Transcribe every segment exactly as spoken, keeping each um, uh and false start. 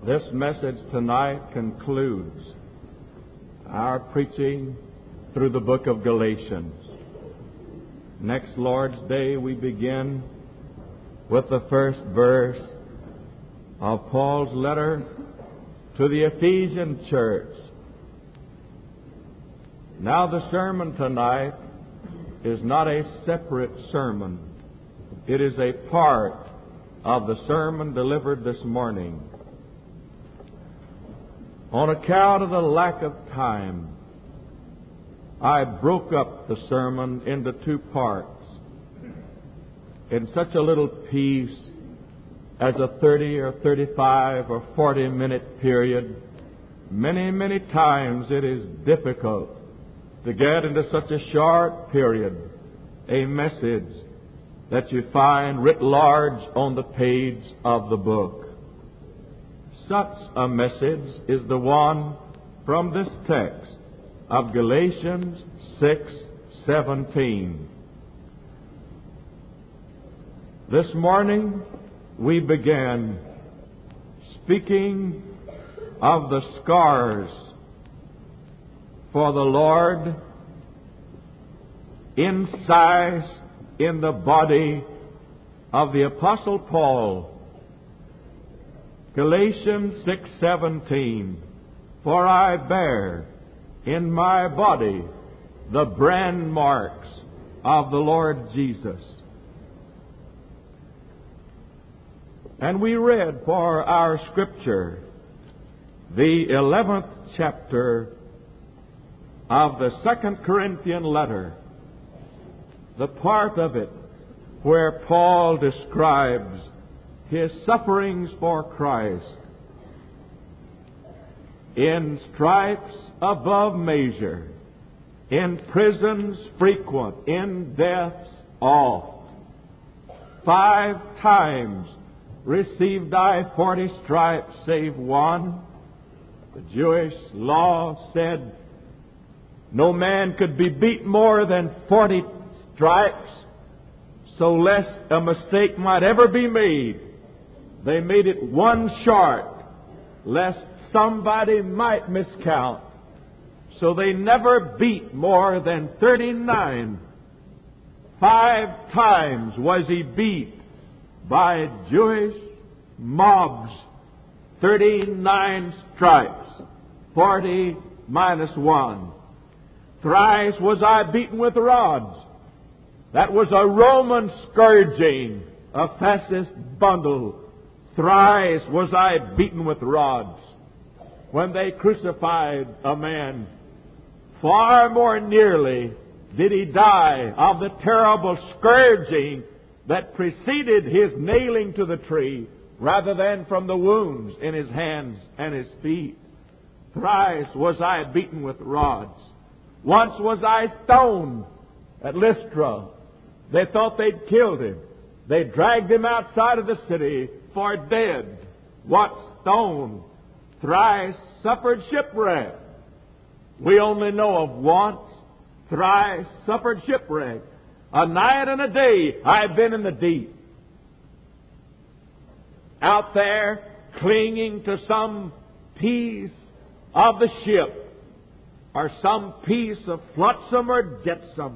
This message tonight concludes our preaching through the book of Galatians. Next Lord's Day we begin with the first verse of Paul's letter to the Ephesian church. Now the sermon tonight is not a separate sermon. It is a part of the sermon delivered this morning. On account of the lack of time, I broke up the sermon into two parts. In such a little piece as a thirty or thirty-five or forty minute period, many, many times it is difficult to get into such a short period a message that you find writ large on the page of the book. Such a message is the one from this text of Galatians six seventeen. This morning we began speaking of the scars for the Lord incised in the body of the Apostle Paul. Galatians six seventeen, for I bear in my body the brand marks of the Lord Jesus. And we read for our scripture the eleventh chapter of the Second Corinthian letter, the part of it where Paul describes his sufferings for Christ. In stripes above measure, in prisons frequent, in deaths oft. Five times received I forty stripes save one. The Jewish law said no man could be beat more than forty stripes, so lest a mistake might ever be made, they made it one short, lest somebody might miscount. So they never beat more than thirty-nine. Five times was he beat by Jewish mobs. thirty-nine stripes. forty minus one. Thrice was I beaten with rods. That was a Roman scourging, a fascist bundle. Thrice was I beaten with rods. When they crucified a man, far more nearly did he die of the terrible scourging that preceded his nailing to the tree, rather than from the wounds in his hands and his feet. Thrice was I beaten with rods. Once was I stoned at Lystra. They thought they'd killed him. They dragged him outside of the city for dead. What stone? Thrice suffered shipwreck. We only know of once. Thrice suffered shipwreck. A night and a day I've been in the deep. Out there clinging to some piece of the ship, or some piece of flotsam or jetsam.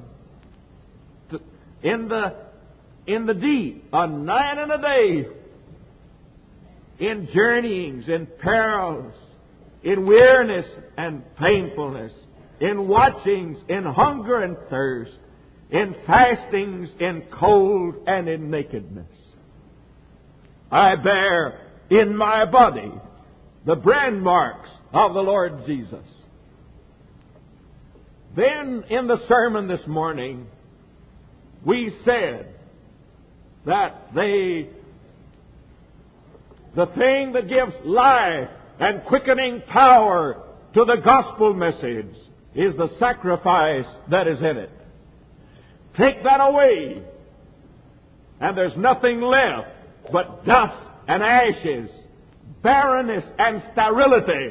In the in the deep, a night and a day, in journeyings, in perils, in weariness and painfulness, in watchings, in hunger and thirst, in fastings, in cold and in nakedness. I bear in my body the brand marks of the Lord Jesus. Then in the sermon this morning, we said that they, the thing that gives life and quickening power to the gospel message is the sacrifice that is in it. Take that away, and there's nothing left but dust and ashes, barrenness and sterility.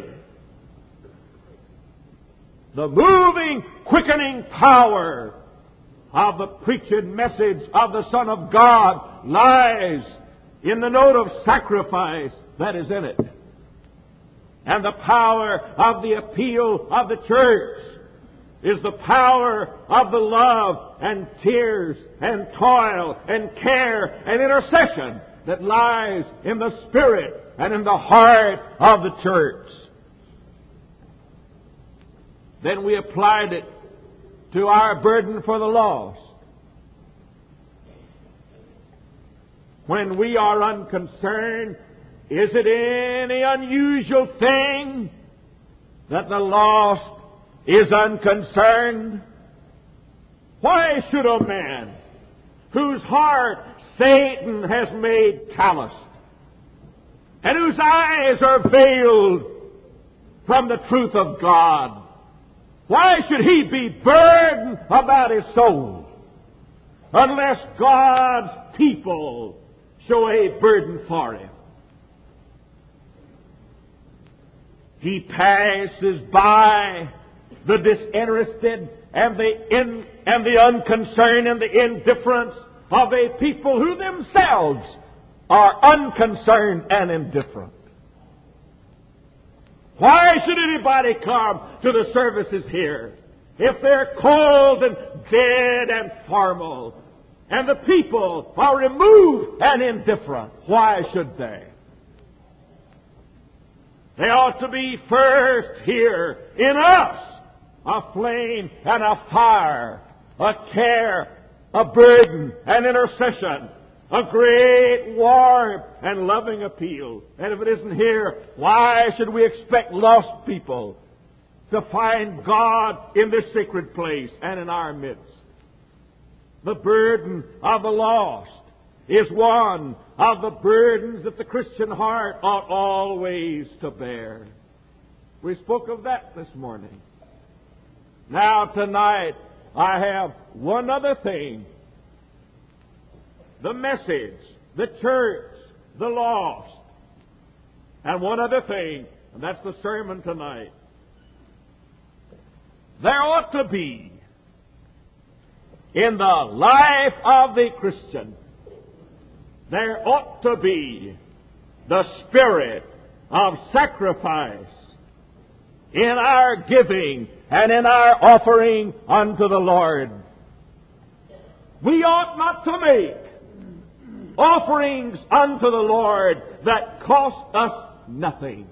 The moving, quickening power of the preached message of the Son of God lies in the note of sacrifice that is in it. And the power of the appeal of the church is the power of the love and tears and toil and care and intercession that lies in the spirit and in the heart of the church. Then we applied it to our burden for the lost. When we are unconcerned, is it any unusual thing that the lost is unconcerned? Why should a man whose heart Satan has made calloused and whose eyes are veiled from the truth of God, why should he be burdened about his soul unless God's people show a burden for him? He passes by the disinterested and the in, and the unconcerned and the indifference of a people who themselves are unconcerned and indifferent. Why should anybody come to the services here if they're cold and dead and formal and the people are removed and indifferent? Why should they? They ought to be first here in us, a flame and a fire, a care, a burden, an intercession, a great warmth and loving appeal. And if it isn't here, why should we expect lost people to find God in this sacred place and in our midst? The burden of the lost is one of the burdens that the Christian heart ought always to bear. We spoke of that this morning. Now tonight I have one other thing. The message, the church, the lost. And one other thing, and that's the sermon tonight. There ought to be in the life of the Christian, there ought to be the spirit of sacrifice in our giving and in our offering unto the Lord. We ought not to make offerings unto the Lord that cost us nothing.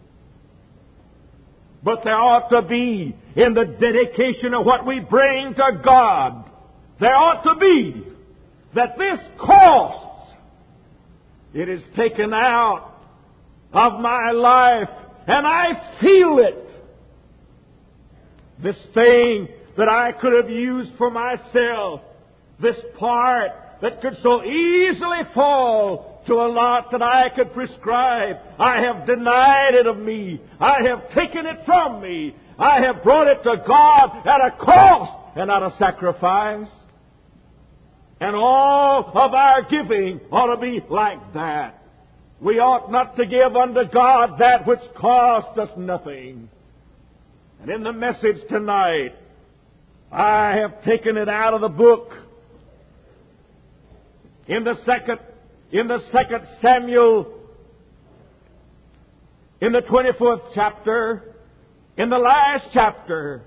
But there ought to be, in the dedication of what we bring to God, there ought to be that this costs. It is taken out of my life, and I feel it. This thing that I could have used for myself, this part that could so easily fall to a lot that I could prescribe, I have denied it of me. I have taken it from me. I have brought it to God at a cost and at a sacrifice. And all of our giving ought to be like that. We ought not to give unto God that which cost us nothing. And in the message tonight, I have taken it out of the book. In the second, in the second Samuel, in the twenty-fourth chapter, in the last chapter,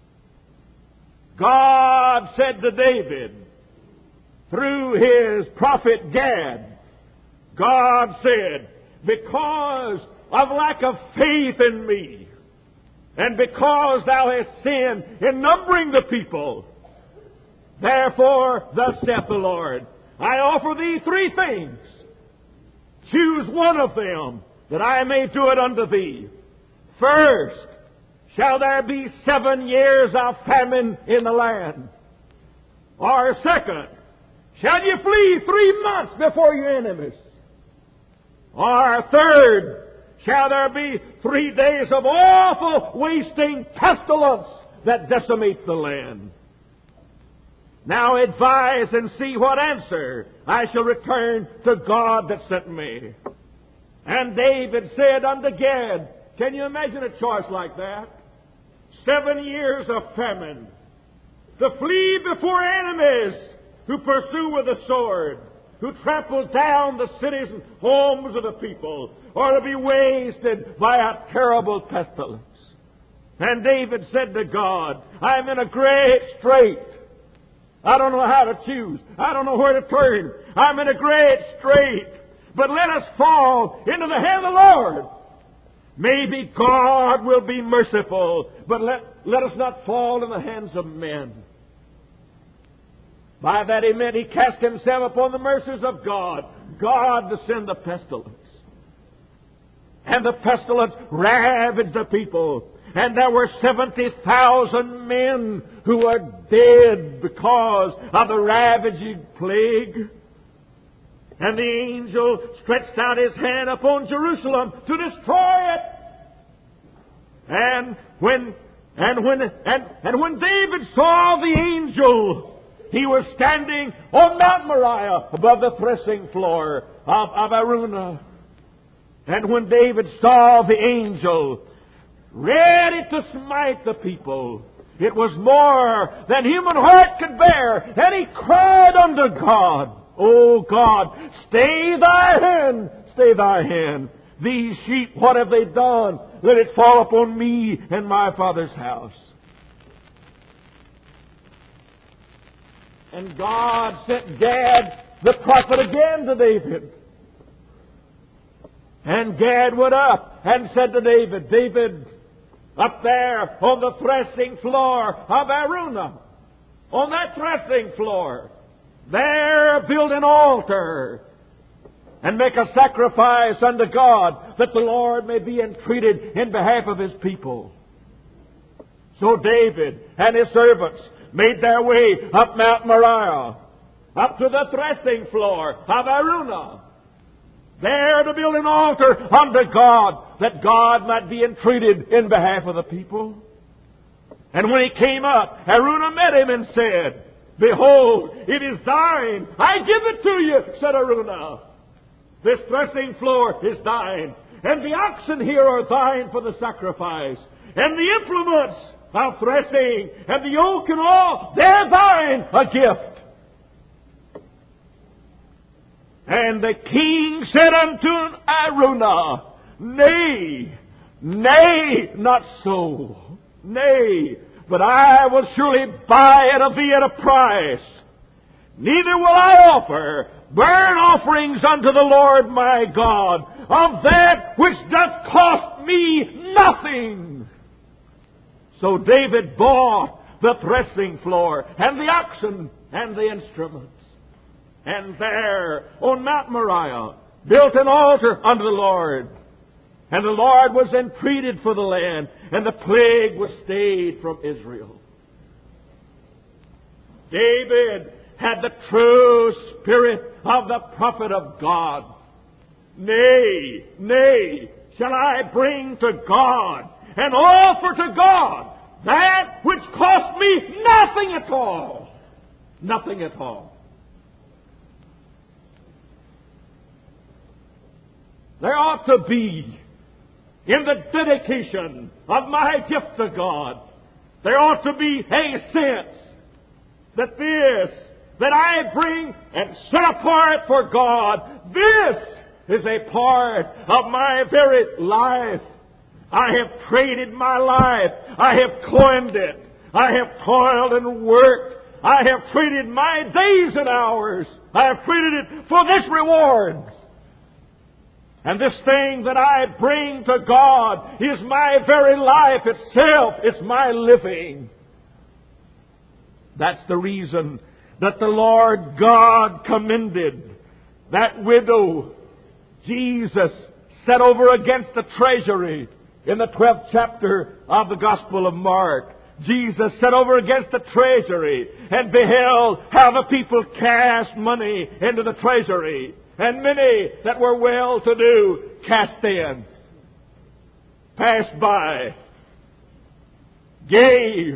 God said to David, through his prophet Gad, God said, because of lack of faith in me, and because thou hast sinned in numbering the people, therefore thus saith the Lord, I offer thee three things. Choose one of them, that I may do it unto thee. First, shall there be seven years of famine in the land? Or second, shall you flee three months before your enemies? Or third, shall there be three days of awful wasting pestilence that decimates the land? Now advise and see what answer I shall return to God that sent me. And David said unto Gad, can you imagine a choice like that? Seven years of famine, to flee before enemies who pursue with the sword, who trample down the cities and homes of the people, are to be wasted by a terrible pestilence. And David said to God, I'm in a great strait. I don't know how to choose. I don't know where to turn. I'm in a great strait. But let us fall into the hand of the Lord. Maybe God will be merciful, but let, let us not fall in the hands of men. By that he meant he cast himself upon the mercies of God. God to send the pestilence. And the pestilence ravaged the people. And there were seventy thousand men who were dead because of the ravaging plague. And the angel stretched out his hand upon Jerusalem to destroy it. And when and when and, and when David saw the angel, he was standing on Mount Moriah above the threshing floor of, of Araunah. And when David saw the angel ready to smite the people, it was more than human heart could bear. And he cried unto God, O God, stay thy hand, stay thy hand. These sheep, what have they done? Let it fall upon me and my father's house. And God sent Gad the prophet again to David. And Gad went up and said to David, David, up there on the threshing floor of Araunah, on that threshing floor, there build an altar and make a sacrifice unto God, that the Lord may be entreated in behalf of His people. So David and his servants made their way up Mount Moriah, up to the threshing floor of Araunah, there to build an altar unto God, that God might be entreated in behalf of the people. And when he came up, Araunah met him and said, Behold, it is thine. I give it to you, said Araunah. This threshing floor is thine, and the oxen here are thine for the sacrifice, and the implements of threshing, and the yoke and all, they're thine, a gift. And the king said unto Araunah, Nay, nay, not so. Nay, but I will surely buy it of thee at a price. Neither will I offer burnt offerings unto the Lord my God of that which doth cost me nothing. So David bought the threshing floor and the oxen and the instruments, and there on Mount Moriah built an altar unto the Lord. And the Lord was entreated for the land, and the plague was stayed from Israel. David had the true spirit of the prophet of God. Nay, nay, shall I bring to God and offer to God that which cost me nothing at all. Nothing at all. There ought to be, in the dedication of my gift to God, there ought to be a sense that this, that I bring and set apart for God, this is a part of my very life. I have traded my life. I have coined it. I have toiled and worked. I have traded my days and hours. I have traded it for this reward. And this thing that I bring to God is my very life itself. It's my living. That's the reason that the Lord God commended that widow Jesus set over against the treasury in the twelfth chapter of the Gospel of Mark. Jesus sat over against the treasury and beheld how the people cast money into the treasury. And many that were well-to-do cast in, passed by, gave.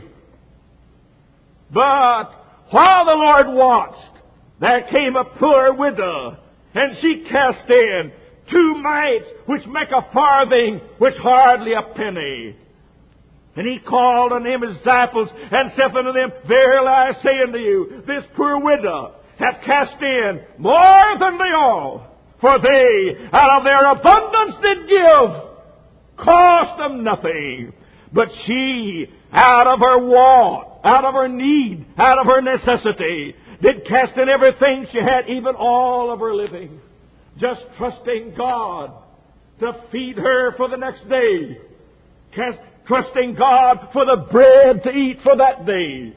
But while the Lord watched, there came a poor widow, and she cast in two mites, which make a farthing, which hardly a penny. And he called on them his disciples, and saith unto them, Verily I say unto you, this poor widow, hath cast in more than they all. For they out of their abundance did give, cost them nothing. But she, out of her want, out of her need, out of her necessity, did cast in everything she had, even all of her living, just trusting God to feed her for the next day, cast, trusting God for the bread to eat for that day.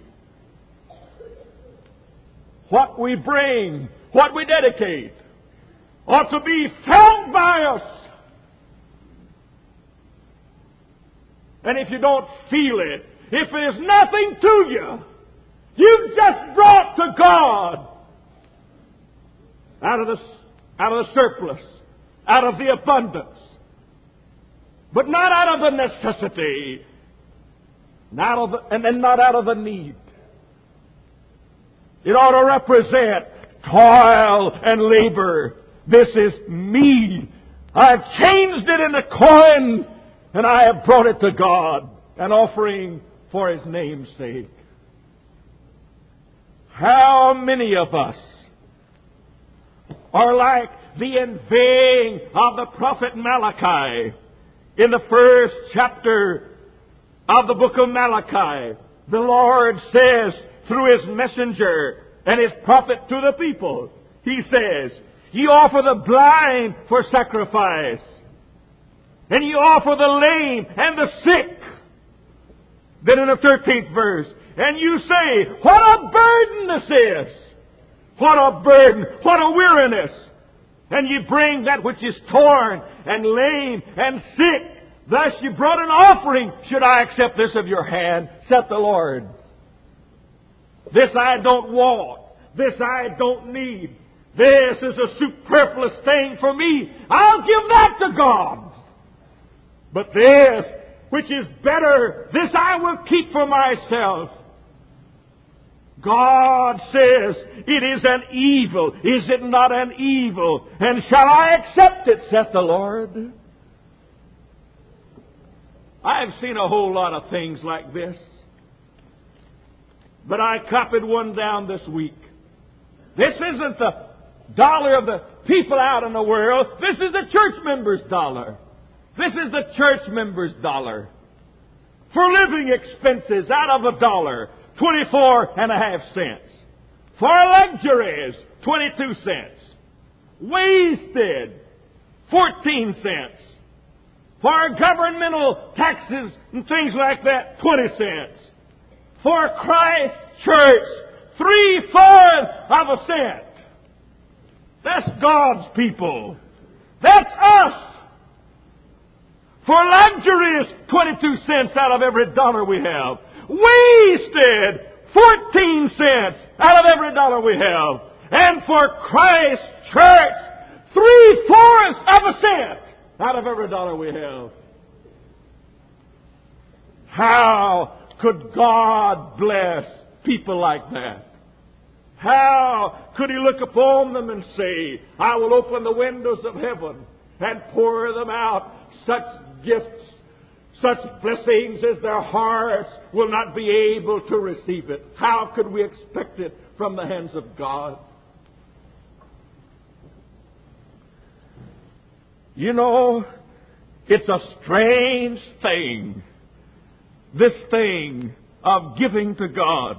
What we bring, what we dedicate, ought to be felt by us. And if you don't feel it, if there's nothing to you, you've just brought to God out of the, out of the surplus, out of the abundance, but not out of the necessity, not of the, and then not out of the need. It ought to represent toil and labor. This is me. I've changed it into coin, and I have brought it to God, an offering for His name's sake. How many of us are like the inveighing of the prophet Malachi? In the first chapter of the book of Malachi, the Lord says through His messenger and His prophet to the people, He says, "Ye offer the blind for sacrifice, and ye offer the lame and the sick." Then in the thirteenth verse, "And you say, what a burden this is! What a burden! What a weariness! And ye bring that which is torn and lame and sick. Thus ye brought an offering. Should I accept this of your hand, saith the Lord? This I don't want. This I don't need. This is a superfluous thing for me. I'll give that to God. But this, which is better, this I will keep for myself." God says, it is an evil. Is it not an evil? And shall I accept it, saith the Lord? I've seen a whole lot of things like this. But I copied one down this week. This isn't the dollar of the people out in the world. This is the church member's dollar. This is the church member's dollar. For living expenses, out of a dollar, twenty-four and a half cents. For luxuries, twenty-two cents. Wasted, fourteen cents. For governmental taxes and things like that, twenty cents. For Christ Church, three-fourths of a cent. That's God's people. That's us. For luxuries, twenty-two cents out of every dollar we have. Wasted, fourteen cents out of every dollar we have. And for Christ Church, three-fourths of a cent out of every dollar we have. How could God bless people like that? How could He look upon them and say, I will open the windows of heaven and pour them out such gifts, such blessings as their hearts will not be able to receive it? How could we expect it from the hands of God? You know, it's a strange thing, this thing of giving to God.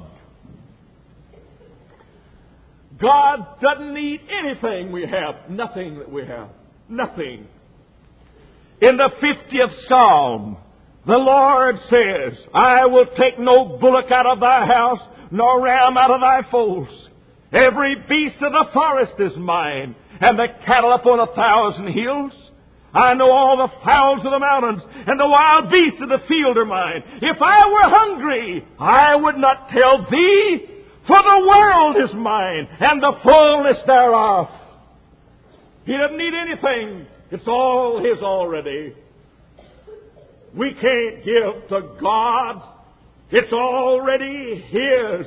God doesn't need anything we have, nothing that we have, nothing. In the fiftieth Psalm, the Lord says, I will take no bullock out of thy house, nor ram out of thy folds. Every beast of the forest is mine, and the cattle upon a thousand hills. I know all the fowls of the mountains, and the wild beasts of the field are mine. If I were hungry, I would not tell thee, for the world is mine, and the fullness thereof. He doesn't need anything. It's all His already. We can't give to God. It's already His.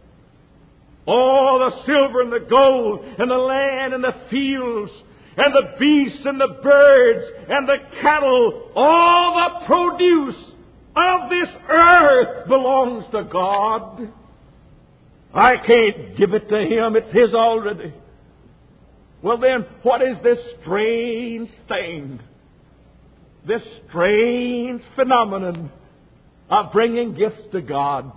All the silver and the gold and the land and the fields and the beasts and the birds and the cattle, all the produce of this earth belongs to God. I can't give it to him. It's his already. Well then, what is this strange thing? This strange phenomenon of bringing gifts to God?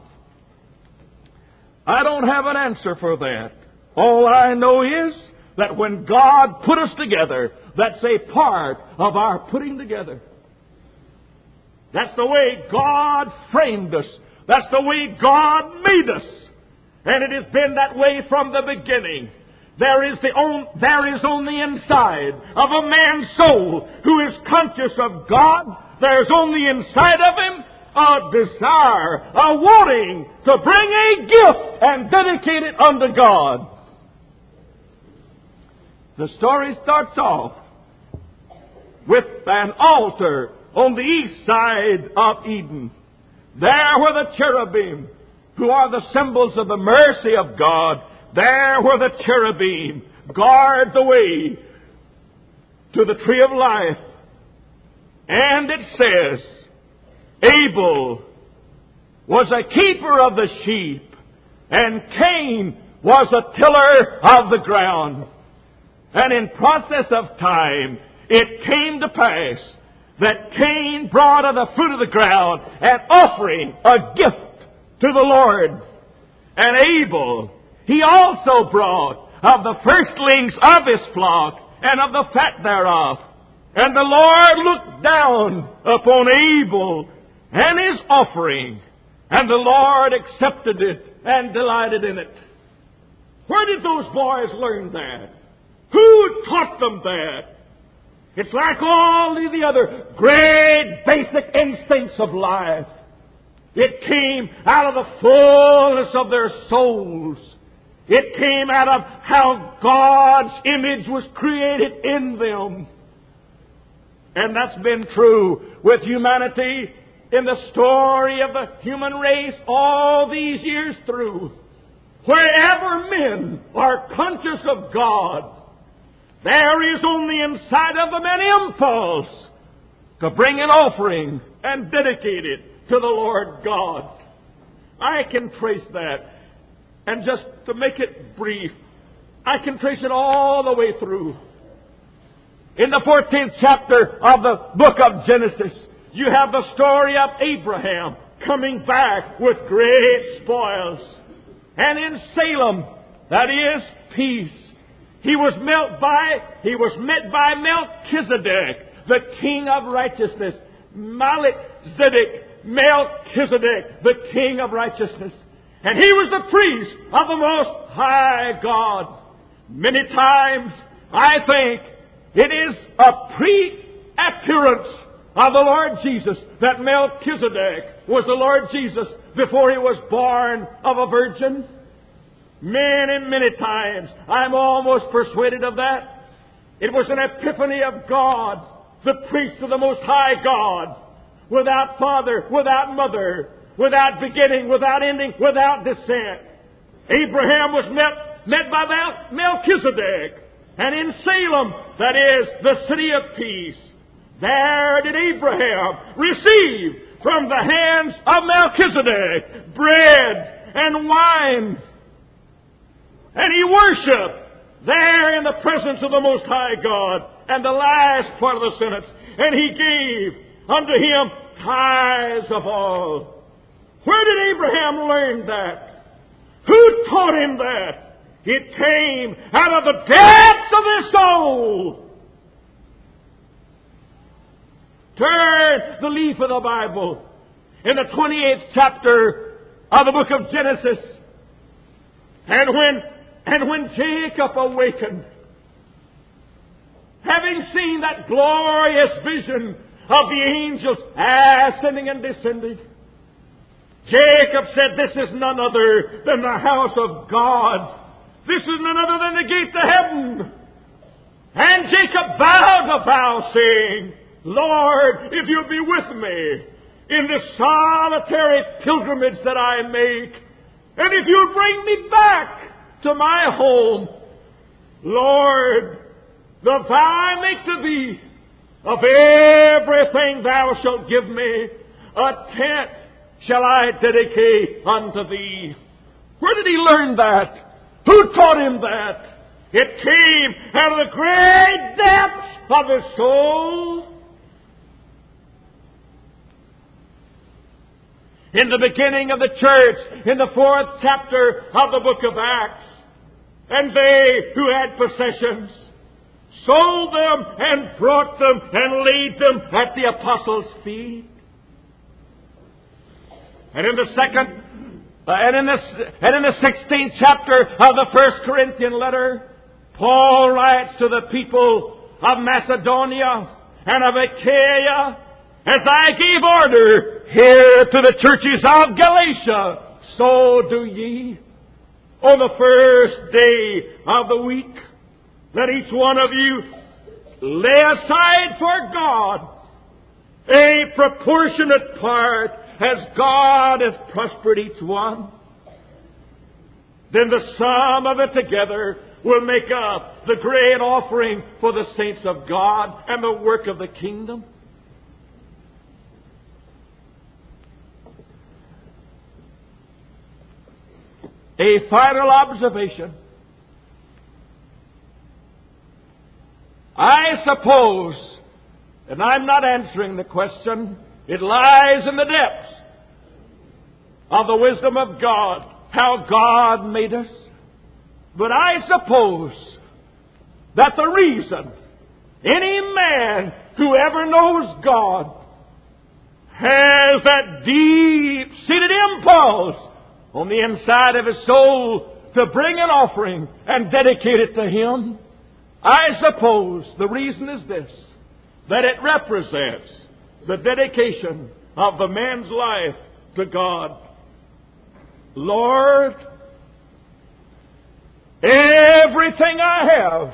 I don't have an answer for that. All I know is that when God put us together, that's a part of our putting together. That's the way God framed us. That's the way God made us. And it has been that way from the beginning. There is, the on, there is on the inside of a man's soul who is conscious of God, there's on the inside of him a desire, a wanting to bring a gift and dedicate it unto God. The story starts off with an altar on the east side of Eden. There were the cherubim, who are the symbols of the mercy of God. There were the cherubim guard the way to the tree of life. And it says, Abel was a keeper of the sheep, and Cain was a tiller of the ground. And in process of time, it came to pass that Cain brought of the fruit of the ground an offering, a gift to the Lord. And Abel, he also brought of the firstlings of his flock and of the fat thereof. And the Lord looked down upon Abel and his offering, and the Lord accepted it and delighted in it. Where did those boys learn that? Who taught them that? It's like all of the other great basic instincts of life. It came out of the fullness of their souls. It came out of how God's image was created in them. And that's been true with humanity in the story of the human race all these years through. Wherever men are conscious of God, there is on the inside of them an impulse to bring an offering and dedicate it to the Lord God. I can trace that. And just to make it brief, I can trace it all the way through. In the fourteenth chapter of the book of Genesis, you have the story of Abraham coming back with great spoils. And in Salem, that is peace. He was met by, he was met by Melchizedek, the king of righteousness. Melchizedek, Melchizedek, the king of righteousness. And he was the priest of the Most High God. Many times, I think, it is a pre-appearance of the Lord Jesus that Melchizedek was the Lord Jesus before he was born of a virgin. Many, many times, I'm almost persuaded of that. It was an epiphany of God, the priest of the Most High God, without father, without mother, without beginning, without ending, without descent. Abraham was met, met by Mel- Melchizedek. And in Salem, that is the city of peace, there did Abraham receive from the hands of Melchizedek bread and wine. And he worshiped there in the presence of the Most High God. And the last part of the sentence, and he gave unto him tithes of all. Where did Abraham learn that? Who taught him that? It came out of the depths of his soul. Turn the leaf of the Bible in the twenty-eighth chapter of the book of Genesis. And when, and when Jacob awakened, having seen that glorious vision of the angels ascending and descending, Jacob said, "This is none other than the house of God. This is none other than the gate to heaven." And Jacob vowed a vow, saying, "Lord, if you'll be with me in this solitary pilgrimage that I make, and if you'll bring me back to my home, Lord, the vow I make to thee, of everything thou shalt give me, a tenth shall I dedicate unto thee." Where did he learn that? Who taught him that? It came out of the great depths of his soul. In the beginning of the church, in the fourth chapter of the book of Acts, and they who had possessions sold them and brought them and laid them at the apostles' feet. And in the second, uh, and in the and in the sixteenth chapter of the First Corinthian letter, Paul writes to the people of Macedonia and of Achaia, as I gave order here to the churches of Galatia, so do ye. On the first day of the week, let each one of you lay aside for God a proportionate part as God has prospered each one. Then the sum of it together will make up the great offering for the saints of God and the work of the kingdom. A final observation. I suppose, and I'm not answering the question, it lies in the depths of the wisdom of God, how God made us. But I suppose that the reason any man who ever knows God has that deep-seated impulse on the inside of his soul to bring an offering and dedicate it to Him, I suppose the reason is this, that it represents the dedication of the man's life to God. Lord, everything I have,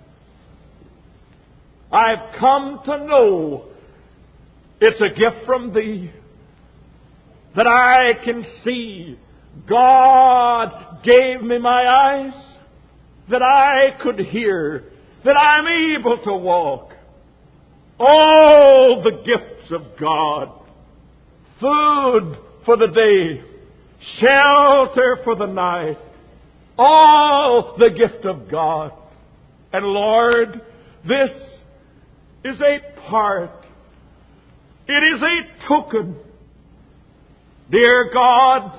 I've come to know it's a gift from Thee, that I can see. God gave me my eyes, that I could hear, that I'm able to walk. All the gifts of God. Food for the day, shelter for the night. All the gift of God. And Lord, this is a part. It is a token, dear God,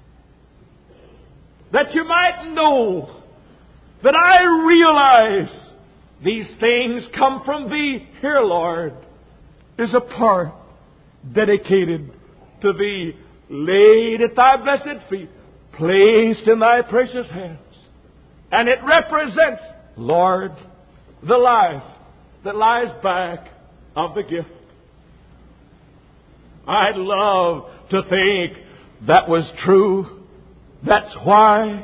that You might know that I realize these things come from Thee. Here, Lord, is a part dedicated to Thee, laid at Thy blessed feet, placed in Thy precious hands. And it represents, Lord, the life that lies back of the gift. I'd love to think that was true. That's why,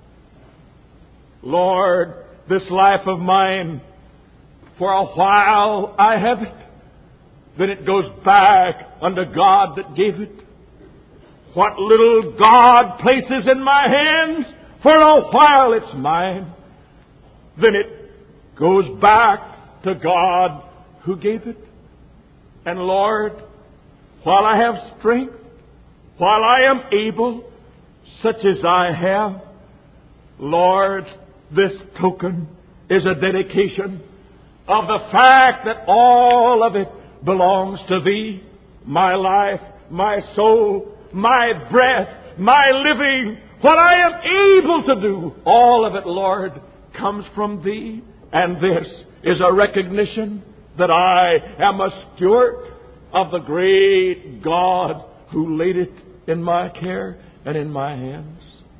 Lord, this life of mine, for a while I have it, then it goes back unto God that gave it. What little God places in my hands, for a while it's mine, then it goes back to God who gave it. And Lord, while I have strength, while I am able, such as I have, Lord, this token is a dedication of the fact that all of it belongs to Thee, my life, my soul, my breath, my living, what I am able to do, all of it, Lord, comes from Thee. And this is a recognition that I am a steward of the great God who laid it in my care and in my hands.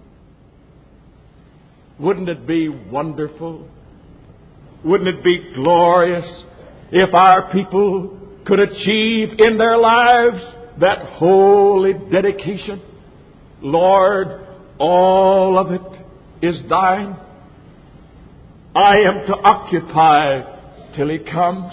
Wouldn't it be wonderful? Wouldn't it be glorious if our people could achieve in their lives that holy dedication? Lord, all of it is Thine. I am to occupy till He comes.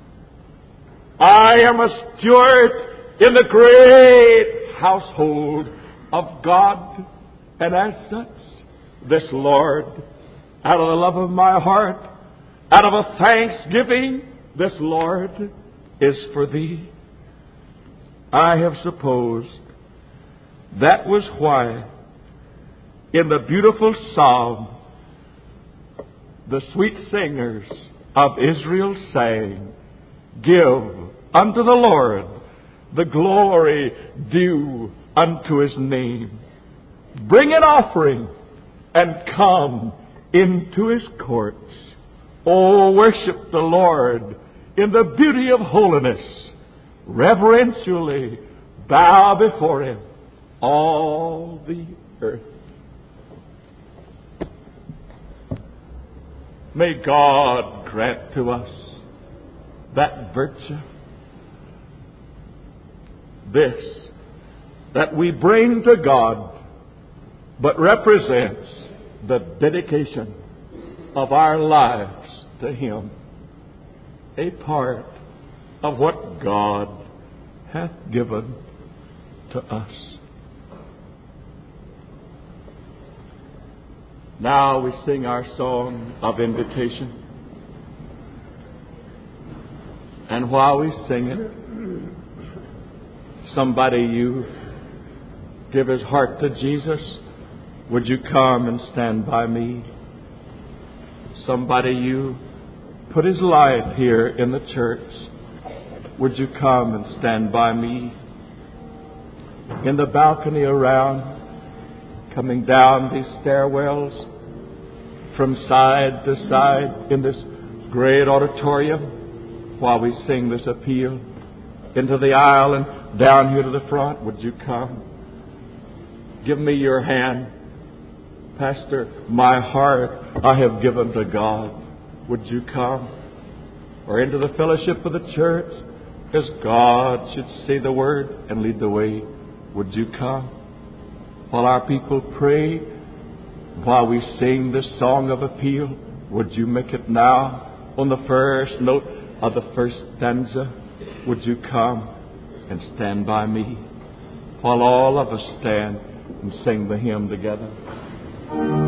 I am a steward in the great household of God. And as such, this, Lord, out of the love of my heart, out of a thanksgiving, this, Lord, is for Thee. I have supposed that was why in the beautiful psalm, the sweet singers of Israel sang, "Give unto the Lord the glory due unto His name. Bring an offering and come into His courts. Oh, worship the Lord in the beauty of holiness. Reverentially bow before Him, all the earth." May God grant to us that virtue, this, that we bring to God, but represents the dedication of our lives to Him, a part of what God hath given to us. Now we sing our song of invitation. And while we sing it, somebody you give his heart to Jesus, would you come and stand by me? Somebody you put his life here in the church, would you come and stand by me? In the balcony around, coming down these stairwells, from side to side in this great auditorium, while we sing this appeal, into the aisle and down here to the front, would you come? Give me your hand. Pastor, my heart I have given to God. Would you come? Or into the fellowship of the church, as God should say the word and lead the way. Would you come? While our people pray, while we sing this song of appeal, would you make it now on the first note of the first stanza? Would you come and stand by me while all of us stand and sing the hymn together?